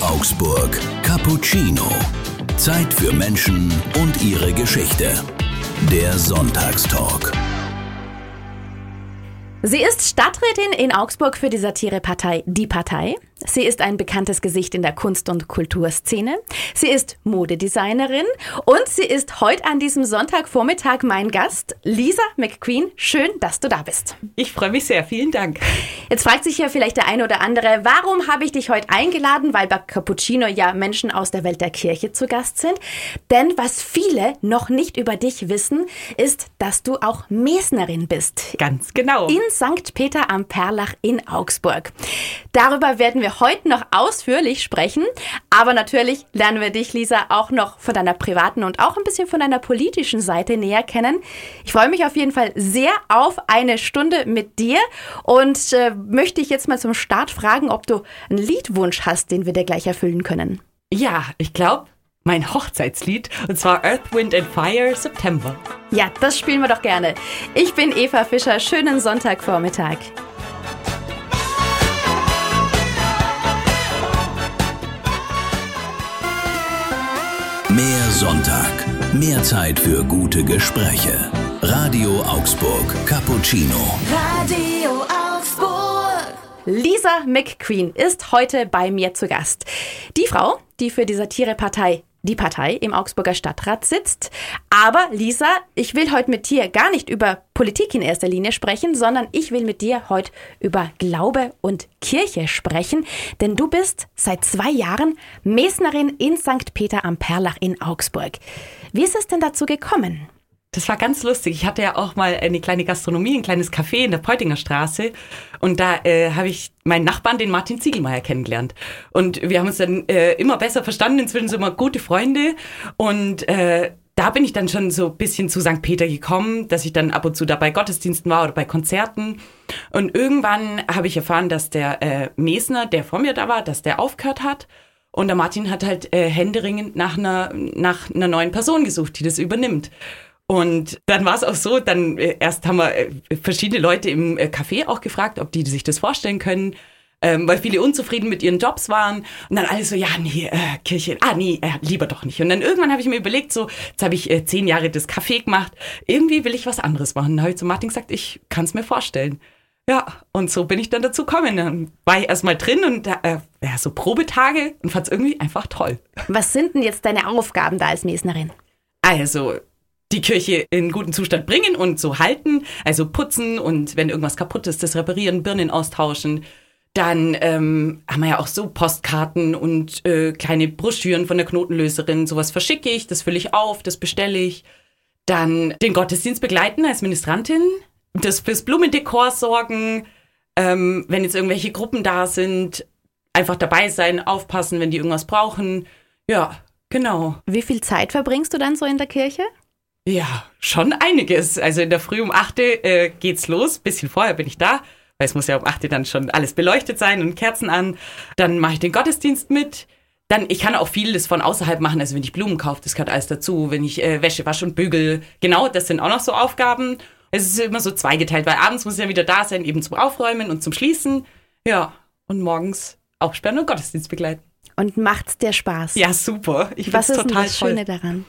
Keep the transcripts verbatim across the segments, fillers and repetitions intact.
Augsburg Cappuccino. Zeit für Menschen und ihre Geschichte. Der Sonntagstalk. Sie ist Stadträtin in Augsburg für die Satirepartei Die Partei. Sie ist ein bekanntes Gesicht in der Kunst- und Kulturszene. Sie ist Modedesignerin und sie ist heute an diesem Sonntagvormittag mein Gast, Lisa McQueen. Schön, dass du da bist. Ich freue mich sehr, vielen Dank. Jetzt fragt sich ja vielleicht der eine oder andere, warum habe ich dich heute eingeladen? Weil bei Cappuccino ja Menschen aus der Welt der Kirche zu Gast sind. Denn was viele noch nicht über dich wissen, ist, dass du auch Mesnerin bist. Ganz genau. In Sankt Peter am Perlach in Augsburg. Darüber werden wir heute noch ausführlich sprechen, aber natürlich lernen wir dich, Lisa, auch noch von deiner privaten und auch ein bisschen von deiner politischen Seite näher kennen. Ich freue mich auf jeden Fall sehr auf eine Stunde mit dir und äh, möchte dich jetzt mal zum Start fragen, ob du einen Liedwunsch hast, den wir dir gleich erfüllen können. Ja, ich glaube, mein Hochzeitslied, und zwar Earth, Wind and Fire, September. Ja, das spielen wir doch gerne. Ich bin Eva Fischer, schönen Sonntagvormittag. Mehr Sonntag. Mehr Zeit für gute Gespräche. Radio Augsburg Cappuccino. Radio Augsburg. Lisa McQueen ist heute bei mir zu Gast. Die Frau, die für die Satirepartei Die Partei im Augsburger Stadtrat sitzt. Aber Lisa, ich will heute mit dir gar nicht über Politik in erster Linie sprechen, sondern ich will mit dir heute über Glaube und Kirche sprechen. Denn du bist seit zwei Jahren Mesnerin in Sankt Peter am Perlach in Augsburg. Wie ist es denn dazu gekommen? Das war ganz lustig. Ich hatte ja auch mal eine kleine Gastronomie, ein kleines Café in der Peutinger Straße. Und da äh, habe ich meinen Nachbarn, den Martin Ziegelmeier, kennengelernt. Und wir haben uns dann äh, immer besser verstanden. Inzwischen sind wir gute Freunde. Und äh, da bin ich dann schon so ein bisschen zu Sankt Peter gekommen, dass ich dann ab und zu da bei Gottesdiensten war oder bei Konzerten. Und irgendwann habe ich erfahren, dass der äh, Mesner, der vor mir da war, dass der aufgehört hat. Und der Martin hat halt äh, händeringend nach einer, nach einer neuen Person gesucht, die das übernimmt. Und dann war es auch so, dann äh, erst haben wir äh, verschiedene Leute im äh, Café auch gefragt, ob die sich das vorstellen können, ähm, weil viele unzufrieden mit ihren Jobs waren. Und dann alle so, ja, nee, äh, Kirche, ah, nee, äh, lieber doch nicht. Und dann irgendwann habe ich mir überlegt, so, jetzt habe ich äh, zehn Jahre das Café gemacht, irgendwie will ich was anderes machen. Dann habe ich zu Martin gesagt, ich kann es mir vorstellen. Ja, und so bin ich dann dazu gekommen. Dann war ich erstmal drin und äh, ja, so Probetage und fand es irgendwie einfach toll. Was sind denn jetzt deine Aufgaben da als Mesnerin? Also, die Kirche in guten Zustand bringen und so halten, also putzen und wenn irgendwas kaputt ist, das reparieren, Birnen austauschen. Dann ähm, haben wir ja auch so Postkarten und äh, kleine Broschüren von der Knotenlöserin, sowas verschicke ich, das fülle ich auf, das bestelle ich. Dann den Gottesdienst begleiten als Ministrantin, das fürs Blumendekor sorgen, ähm, wenn jetzt irgendwelche Gruppen da sind, einfach dabei sein, aufpassen, wenn die irgendwas brauchen. Ja, genau. Wie viel Zeit verbringst du dann so in der Kirche? Ja, schon einiges. Also in der Früh um acht äh, geht's los. Bisschen vorher bin ich da, weil es muss ja um acht dann schon alles beleuchtet sein und Kerzen an. Dann mache ich den Gottesdienst mit. Dann, ich kann auch vieles von außerhalb machen. Also wenn ich Blumen kaufe, das gehört alles dazu. Wenn ich äh, Wäsche wasche und bügel, genau, das sind auch noch so Aufgaben. Es ist immer so zweigeteilt, weil abends muss ich ja wieder da sein, eben zum Aufräumen und zum Schließen. Ja, und morgens aufsperren und Gottesdienst begleiten. Und macht's dir Spaß? Ja, super. Ich Was find's ist total denn das toll. Schöne daran?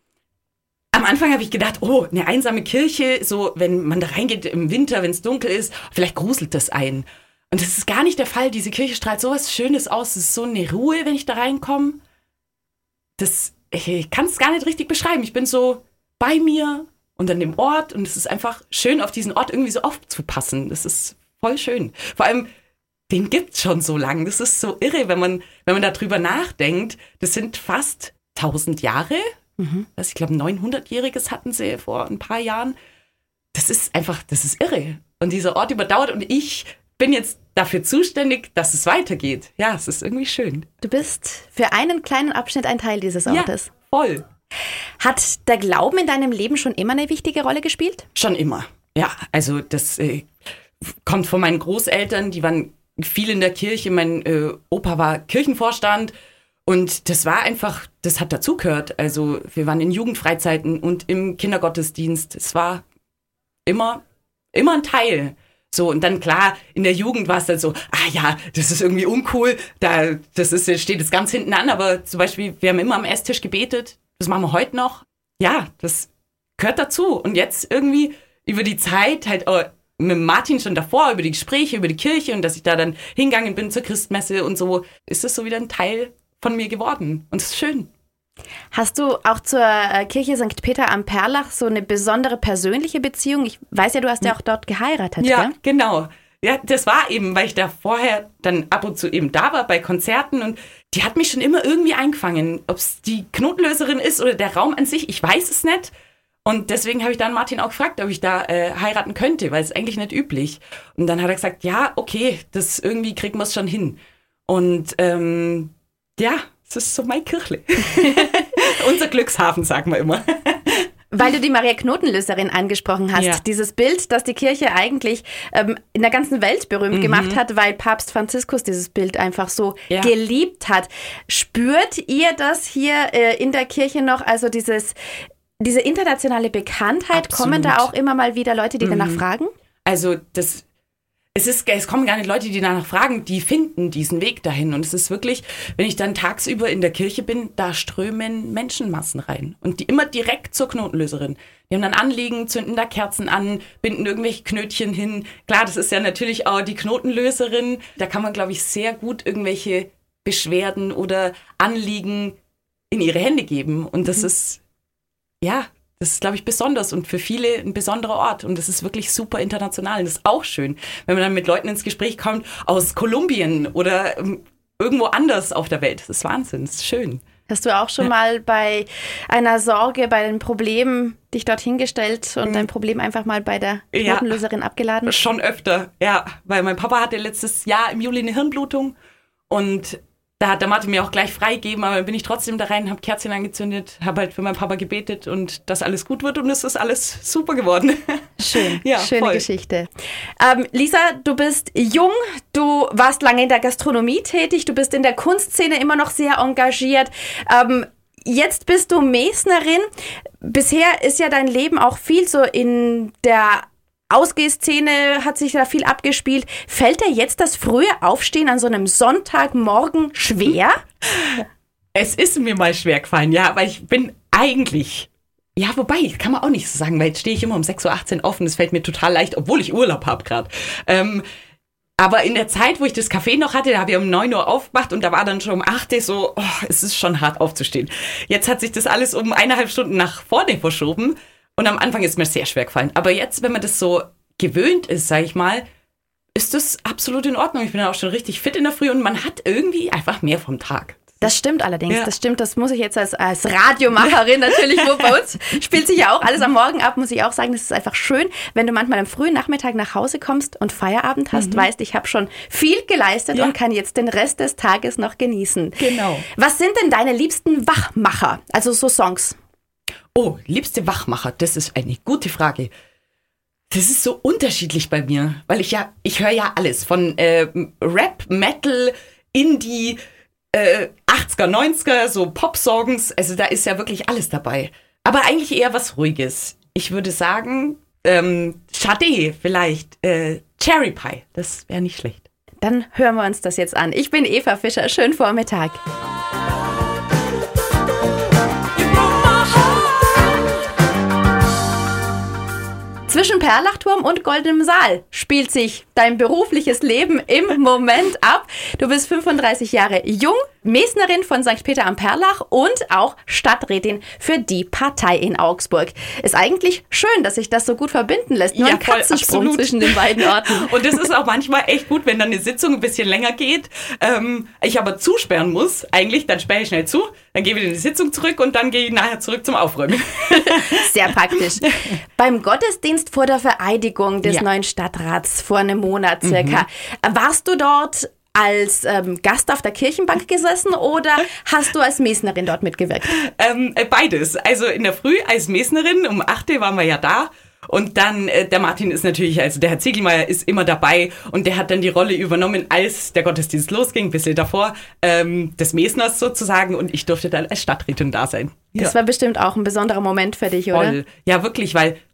Am Anfang habe ich gedacht, oh, eine einsame Kirche, so wenn man da reingeht im Winter, wenn es dunkel ist, vielleicht gruselt das ein. Und das ist gar nicht der Fall. Diese Kirche strahlt so was Schönes aus. Es ist so eine Ruhe, wenn ich da reinkomme. Das, ich kann es gar nicht richtig beschreiben. Ich bin so bei mir und an dem Ort und es ist einfach schön, auf diesen Ort irgendwie so aufzupassen. Das ist voll schön. Vor allem, den gibt's schon so lang. Das ist so irre, wenn man, wenn man darüber nachdenkt. Das sind fast tausend Jahre. Mhm. Also ich glaube, ein neunhundertjähriges hatten sie vor ein paar Jahren. Das ist einfach, das ist irre. Und dieser Ort überdauert und ich bin jetzt dafür zuständig, dass es weitergeht. Ja, es ist irgendwie schön. Du bist für einen kleinen Abschnitt ein Teil dieses Ortes. Ja, voll. Hat der Glauben in deinem Leben schon immer eine wichtige Rolle gespielt? Schon immer. Ja, also das äh, kommt von meinen Großeltern, die waren viel in der Kirche. Mein äh, Opa war Kirchenvorstand. Und das war einfach, das hat dazugehört. Also wir waren in Jugendfreizeiten und im Kindergottesdienst. Es war immer, immer ein Teil. So, und dann klar, in der Jugend war es dann so, ah ja, das ist irgendwie uncool, da, das ist, steht jetzt ganz hinten an, aber zum Beispiel, wir haben immer am Esstisch gebetet, das machen wir heute noch. Ja, das gehört dazu. Und jetzt irgendwie über die Zeit, halt auch mit Martin schon davor, über die Gespräche, über die Kirche und dass ich da dann hingegangen bin zur Christmesse und so, ist das so wieder ein Teil von mir geworden. Und das ist schön. Hast du auch zur Kirche Sankt Peter am Perlach so eine besondere persönliche Beziehung? Ich weiß ja, du hast ja auch dort geheiratet, Ja, gell? genau. Ja, das war eben, weil ich da vorher dann ab und zu eben da war bei Konzerten und die hat mich schon immer irgendwie eingefangen. Ob es die Knotenlöserin ist oder der Raum an sich, ich weiß es nicht. Und deswegen habe ich dann Martin auch gefragt, ob ich da äh, heiraten könnte, weil es eigentlich nicht üblich. Und dann hat er gesagt, ja, okay, das irgendwie kriegen wir es schon hin. Und ähm, ja, das ist so mein Kirchle. Unser Glückshafen, sagen wir immer. Weil du die Maria Knotenlöserin angesprochen hast, Ja. dieses Bild, das die Kirche eigentlich ähm, in der ganzen Welt berühmt Mhm. gemacht hat, weil Papst Franziskus dieses Bild einfach so Ja. geliebt hat. Spürt ihr das hier äh, in der Kirche noch, also dieses, diese internationale Bekanntheit? Absolut. Kommen da auch immer mal wieder Leute, die danach fragen? Also das, es ist, es kommen gar nicht Leute, die danach fragen, die finden diesen Weg dahin. Und es ist wirklich, wenn ich dann tagsüber in der Kirche bin, da strömen Menschenmassen rein. Und die immer direkt zur Knotenlöserin. Die haben dann Anliegen, zünden da Kerzen an, binden irgendwelche Knötchen hin. Klar, das ist ja natürlich auch die Knotenlöserin. Da kann man, glaube ich, sehr gut irgendwelche Beschwerden oder Anliegen in ihre Hände geben. Und das mhm. ist, ja, das ist, glaube ich, besonders und für viele ein besonderer Ort. Und das ist wirklich super international. Und das ist auch schön, wenn man dann mit Leuten ins Gespräch kommt aus Kolumbien oder ähm, irgendwo anders auf der Welt. Das ist Wahnsinn, das ist schön. Hast du auch schon ja. mal bei einer Sorge, bei einem Problem dich dort hingestellt und mhm. dein Problem einfach mal bei der Knotenlöserin ja, abgeladen? Schon öfter, ja. Weil mein Papa hatte letztes Jahr im Juli eine Hirnblutung und da hat der Martin mir auch gleich freigegeben, aber dann bin ich trotzdem da rein, habe Kerzchen angezündet, habe halt für meinen Papa gebetet und dass alles gut wird und es ist alles super geworden. Schön, ja, schöne voll. Geschichte. Ähm, Lisa, du bist jung, du warst lange in der Gastronomie tätig, du bist in der Kunstszene immer noch sehr engagiert. Ähm, jetzt bist du Mesnerin. Bisher ist ja dein Leben auch viel so in der Ausgehszene, hat sich da viel abgespielt. Fällt dir jetzt das frühe Aufstehen an so einem Sonntagmorgen schwer? Es ist mir mal schwer gefallen, ja, weil ich bin eigentlich, ja, wobei, kann man auch nicht so sagen, weil jetzt stehe ich immer um sechs Uhr achtzehn auf und es fällt mir total leicht, obwohl ich Urlaub habe gerade. Ähm, aber in der Zeit, wo ich das Café noch hatte, da habe ich um neun Uhr aufgemacht und da war dann schon um acht Uhr so, oh, es ist schon hart aufzustehen. Jetzt hat sich das alles um eineinhalb Stunden nach vorne verschoben. Und am Anfang ist mir sehr schwer gefallen. Aber jetzt, wenn man das so gewöhnt ist, sage ich mal, ist das absolut in Ordnung. Ich bin dann auch schon richtig fit in der Früh und man hat irgendwie einfach mehr vom Tag. Das stimmt allerdings, ja. das stimmt. Das muss ich jetzt als, als Radiomacherin natürlich, wo bei uns spielt sich ja auch alles am Morgen ab, muss ich auch sagen. Das ist einfach schön, wenn du manchmal am frühen Nachmittag nach Hause kommst und Feierabend hast, mhm. weißt, ich habe schon viel geleistet ja. und kann jetzt den Rest des Tages noch genießen. Genau. Was sind denn deine liebsten Wachmacher, also so Songs? Oh, liebste Wachmacher, das ist eine gute Frage. Das ist so unterschiedlich bei mir, weil ich ja, ich höre ja alles von äh, Rap, Metal, Indie, äh, achtziger, neunziger, so Pop-Songs, also da ist ja wirklich alles dabei. Aber eigentlich eher was Ruhiges. Ich würde sagen, ähm, Sade vielleicht, äh, Cherry Pie, das wäre nicht schlecht. Dann hören wir uns das jetzt an. Ich bin Eva Fischer, schönen Vormittag. Zwischen Perlachturm und Goldenem Saal spielt sich dein berufliches Leben im Moment ab. Du bist fünfunddreißig Jahre jung, Mesnerin von Sankt Peter am Perlach und auch Stadträtin für die Partei in Augsburg. Ist eigentlich schön, dass sich das so gut verbinden lässt. Nur ja, ein Katzensprung absolut. zwischen den beiden Orten. Und es ist auch manchmal echt gut, wenn dann eine Sitzung ein bisschen länger geht. Ähm, ich aber zusperren muss, eigentlich, dann sperre ich schnell zu, dann gehe ich wieder in die Sitzung zurück und dann gehe ich nachher zurück zum Aufräumen. Sehr praktisch. Beim Gottesdienst vor der Vereidigung des ja. neuen Stadtrats vor einem Monat circa, mhm. warst du dort als ähm, Gast auf der Kirchenbank gesessen oder hast du als Mesnerin dort mitgewirkt? Ähm, beides. Also in der Früh als Mesnerin, um acht Uhr waren wir ja da. Und dann, äh, der Martin ist natürlich, also der Herr Ziegelmeier ist immer dabei und der hat dann die Rolle übernommen, als der Gottesdienst losging, ein bisschen davor, ähm, des Mesners sozusagen, und ich durfte dann als Stadträtin da sein. Das ja. war bestimmt auch ein besonderer Moment für dich, Voll. oder? Ja, wirklich, weil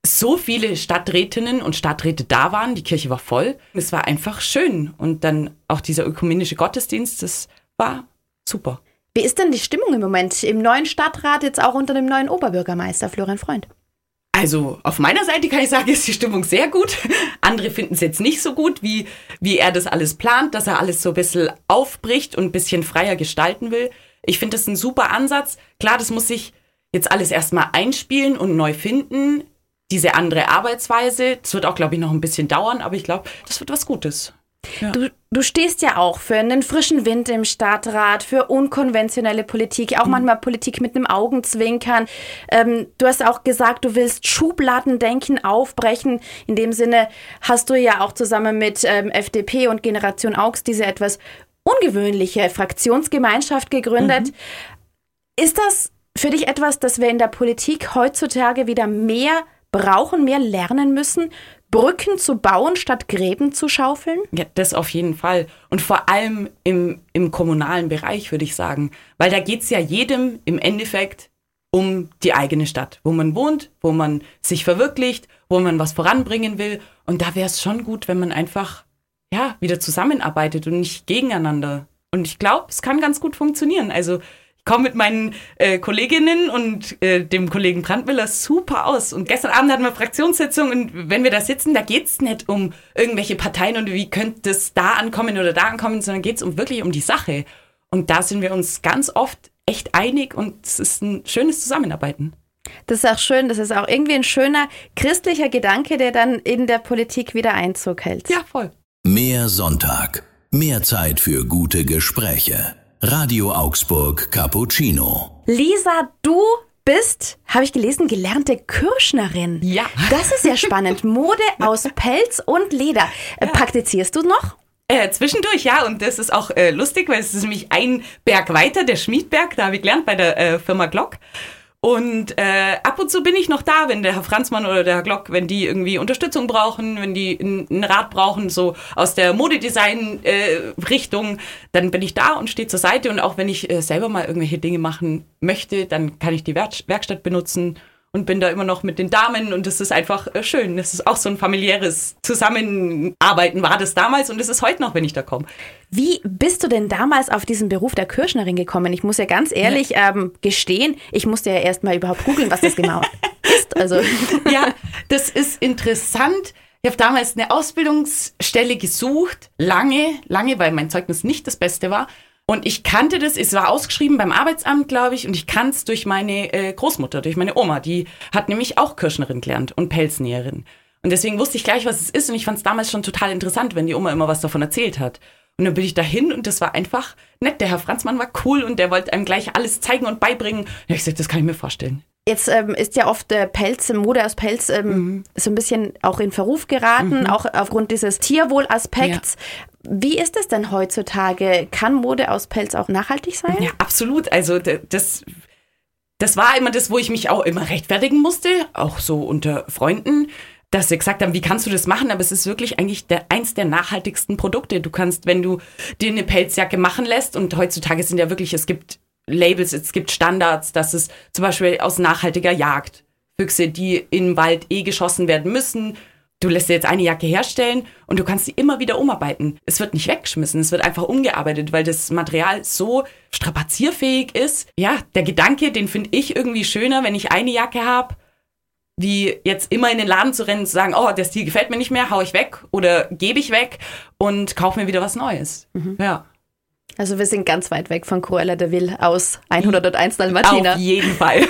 so viele Stadträtinnen und Stadträte da waren. Die Kirche war voll. Es war einfach schön. Und dann auch dieser ökumenische Gottesdienst, das war super. Wie ist denn die Stimmung im Moment im neuen Stadtrat, jetzt auch unter dem neuen Oberbürgermeister Florian Freund? Also auf meiner Seite kann ich sagen, ist die Stimmung sehr gut. Andere finden es jetzt nicht so gut, wie, wie er das alles plant, dass er alles so ein bisschen aufbricht und ein bisschen freier gestalten will. Ich finde das ein super Ansatz. Klar, das muss sich jetzt alles erstmal einspielen und neu finden. Diese andere Arbeitsweise, das wird auch, glaube ich, noch ein bisschen dauern, aber ich glaube, das wird was Gutes. Ja. Du, du stehst ja auch für einen frischen Wind im Stadtrat, für unkonventionelle Politik, auch mhm. manchmal Politik mit einem Augenzwinkern. Ähm, du hast auch gesagt, du willst Schubladendenken aufbrechen. In dem Sinne hast du ja auch zusammen mit ähm, F D P und Generation Augs diese etwas ungewöhnliche Fraktionsgemeinschaft gegründet. Mhm. Ist das für dich etwas, das wir in der Politik heutzutage wieder mehr brauchen, mehr lernen müssen? Brücken zu bauen, statt Gräben zu schaufeln? Ja, das auf jeden Fall. Und vor allem im, im kommunalen Bereich, würde ich sagen. Weil da geht es ja jedem im Endeffekt um die eigene Stadt, wo man wohnt, wo man sich verwirklicht, wo man was voranbringen will. Und da wäre es schon gut, wenn man einfach ja, wieder zusammenarbeitet und nicht gegeneinander. Und ich glaube, es kann ganz gut funktionieren. Also ich komme mit meinen äh, Kolleginnen und äh, dem Kollegen Brandmüller super aus. Und gestern Abend hatten wir Fraktionssitzung und wenn wir da sitzen, da geht es nicht um irgendwelche Parteien und wie könnte es da ankommen oder da ankommen, sondern geht es um, wirklich um die Sache. Und da sind wir uns ganz oft echt einig und es ist ein schönes Zusammenarbeiten. Das ist auch schön, das ist auch irgendwie ein schöner christlicher Gedanke, der dann in der Politik wieder Einzug hält. Ja, voll. Mehr Sonntag. Mehr Zeit für gute Gespräche. Radio Augsburg Cappuccino. Lisa, du bist, habe ich gelesen, gelernte Kürschnerin. Ja. Das ist ja spannend. Mode aus Pelz und Leder. Ja. Praktizierst du noch? Äh, zwischendurch, ja. Und das ist auch äh, lustig, weil es ist nämlich ein Berg weiter, der Schmiedberg. Da habe ich gelernt bei der äh, Firma Glock. Und äh, ab und zu bin ich noch da, wenn der Herr Franzmann oder der Herr Glock, wenn die irgendwie Unterstützung brauchen, wenn die einen Rat brauchen, so aus der Modedesign-Richtung, äh, dann bin ich da und stehe zur Seite. Und auch wenn ich äh, selber mal irgendwelche Dinge machen möchte, dann kann ich die Werk- Werkstatt benutzen und bin da immer noch mit den Damen. Und das ist einfach äh, schön. Das ist auch so ein familiäres Zusammenarbeiten war das damals und das ist heute noch, wenn ich da komme. Wie bist du denn damals auf diesen Beruf der Kürschnerin gekommen? Ich muss ja ganz ehrlich ja. Ähm, gestehen, ich musste ja erst mal überhaupt googeln, was das genau ist. Also. Ja, das ist interessant. Ich habe damals eine Ausbildungsstelle gesucht, lange, lange, weil mein Zeugnis nicht das Beste war. Und ich kannte das, es war ausgeschrieben beim Arbeitsamt, glaube ich, und ich kannte es durch meine äh, Großmutter, durch meine Oma. Die hat nämlich auch Kürschnerin gelernt und Pelznäherin. Und deswegen wusste ich gleich, was es ist und ich fand es damals schon total interessant, wenn die Oma immer was davon erzählt hat. Und dann bin ich dahin und das war einfach nett. Der Herr Franzmann war cool und der wollte einem gleich alles zeigen und beibringen. Und ich habe gesagt, das kann ich mir vorstellen. Jetzt ähm, ist ja oft äh, Pelz, Mode aus Pelz ähm, mhm. so ein bisschen auch in Verruf geraten, mhm. auch aufgrund dieses Tierwohlaspekts. Ja. Wie ist es denn heutzutage? Kann Mode aus Pelz auch nachhaltig sein? Ja, absolut. Also das, das war immer das, wo ich mich auch immer rechtfertigen musste, auch so unter Freunden, dass sie gesagt haben, wie kannst du das machen? Aber es ist wirklich eigentlich der, eins der nachhaltigsten Produkte. Du kannst, wenn du dir eine Pelzjacke machen lässt, und heutzutage sind ja wirklich, es gibt Labels, es gibt Standards, dass es zum Beispiel aus nachhaltiger Jagd, Füchse, die im Wald eh geschossen werden müssen, du lässt dir jetzt eine Jacke herstellen und du kannst sie immer wieder umarbeiten. Es wird nicht weggeschmissen, es wird einfach umgearbeitet, weil das Material so strapazierfähig ist. Ja, der Gedanke, den finde ich irgendwie schöner, wenn ich eine Jacke habe, wie jetzt immer in den Laden zu rennen und zu sagen, oh, der Stil gefällt mir nicht mehr, hau ich weg oder gebe ich weg und kaufe mir wieder was Neues. Mhm. Ja. Also wir sind ganz weit weg von Cruella de Vil aus hunderteins Dalmatiner. Auf jeden Fall.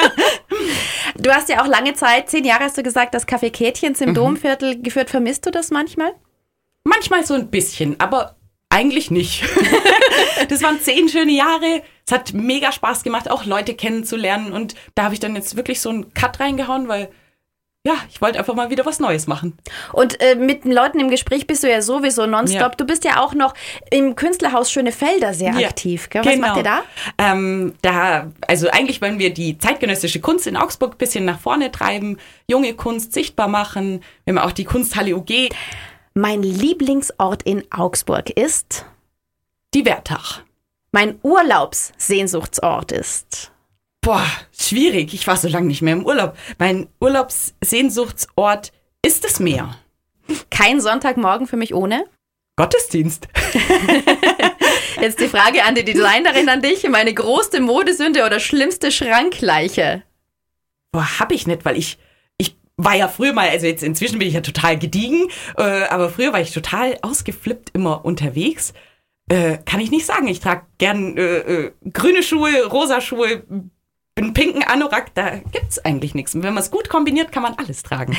Du hast ja auch lange Zeit, zehn Jahre hast du gesagt, das Café Käthchens im mhm. Domviertel geführt. Vermisst du das manchmal? Manchmal so ein bisschen, aber eigentlich nicht. Das waren zehn schöne Jahre. Es hat mega Spaß gemacht, auch Leute kennenzulernen. Und da habe ich dann jetzt wirklich so einen Cut reingehauen, weil ja, ich wollte einfach mal wieder was Neues machen. Und äh, mit den Leuten im Gespräch bist du ja sowieso nonstop. Ja. Du bist ja auch noch im Künstlerhaus Schönefelder sehr ja, aktiv. Gell? Was genau. macht ihr da? Ähm, da? Also eigentlich wollen wir die zeitgenössische Kunst in Augsburg ein bisschen nach vorne treiben, junge Kunst sichtbar machen. Wir haben auch die Kunsthalle U G. Mein Lieblingsort in Augsburg ist? Die Wertach. Mein Urlaubssehnsuchtsort ist? Boah, schwierig. Ich war so lange nicht mehr im Urlaub. Mein Urlaubssehnsuchtsort ist das Meer. Kein Sonntagmorgen für mich ohne? Gottesdienst. Jetzt die Frage an die Designerin, an dich. Meine größte Modesünde oder schlimmste Schrankleiche? Boah, hab ich nicht, weil ich, ich war ja früher mal, also jetzt inzwischen bin ich ja total gediegen, äh, aber früher war ich total ausgeflippt immer unterwegs. Äh, kann ich nicht sagen. Ich trage gern äh, äh, grüne Schuhe, rosa Schuhe, einen pinken Anorak, da gibt's eigentlich nichts. Und wenn man es gut kombiniert, kann man alles tragen.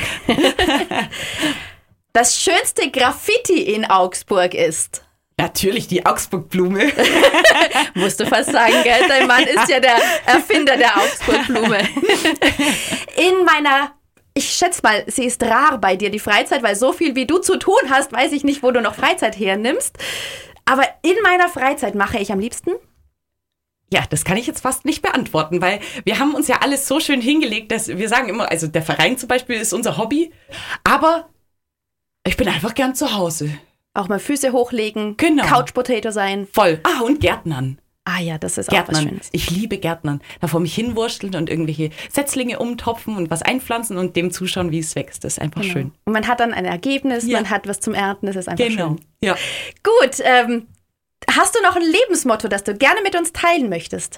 Das schönste Graffiti in Augsburg ist? Natürlich die Augsburg-Blume. Musst du fast sagen, gell? Dein Mann ist ja der Erfinder der Augsburg-Blume. In meiner, ich schätze mal, sie ist rar bei dir, die Freizeit, weil so viel wie du zu tun hast, weiß ich nicht, wo du noch Freizeit hernimmst. Aber in meiner Freizeit mache ich am liebsten? Ja, das kann ich jetzt fast nicht beantworten, weil wir haben uns ja alles so schön hingelegt, dass wir sagen immer, also der Verein zum Beispiel ist unser Hobby, aber ich bin einfach gern zu Hause. Auch mal Füße hochlegen, genau. Couch-Potato sein. Voll. Ah, und Gärtnern. Ah ja, das ist Gärtnern. auch was Schönes. Ich liebe Gärtnern. Da vor mich hinwursteln und irgendwelche Setzlinge umtopfen und was einpflanzen und dem zuschauen, wie es wächst. Das ist einfach genau. schön. Und man hat dann ein Ergebnis, ja. man hat was zum Ernten, das ist einfach genau. schön. Ja. Gut, ähm, hast du noch ein Lebensmotto, das du gerne mit uns teilen möchtest?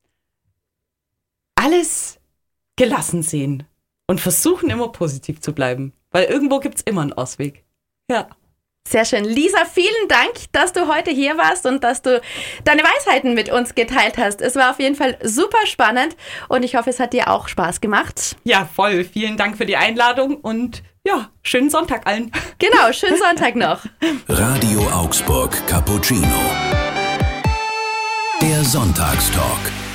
Alles gelassen sehen und versuchen immer positiv zu bleiben, weil irgendwo gibt's immer einen Ausweg. Ja. Sehr schön. Lisa, vielen Dank, dass du heute hier warst und dass du deine Weisheiten mit uns geteilt hast. Es war auf jeden Fall super spannend und ich hoffe, es hat dir auch Spaß gemacht. Ja, voll. Vielen Dank für die Einladung und ja, schönen Sonntag allen. Genau, schönen Sonntag noch. Radio Augsburg Cappuccino. Der Sonntagstalk.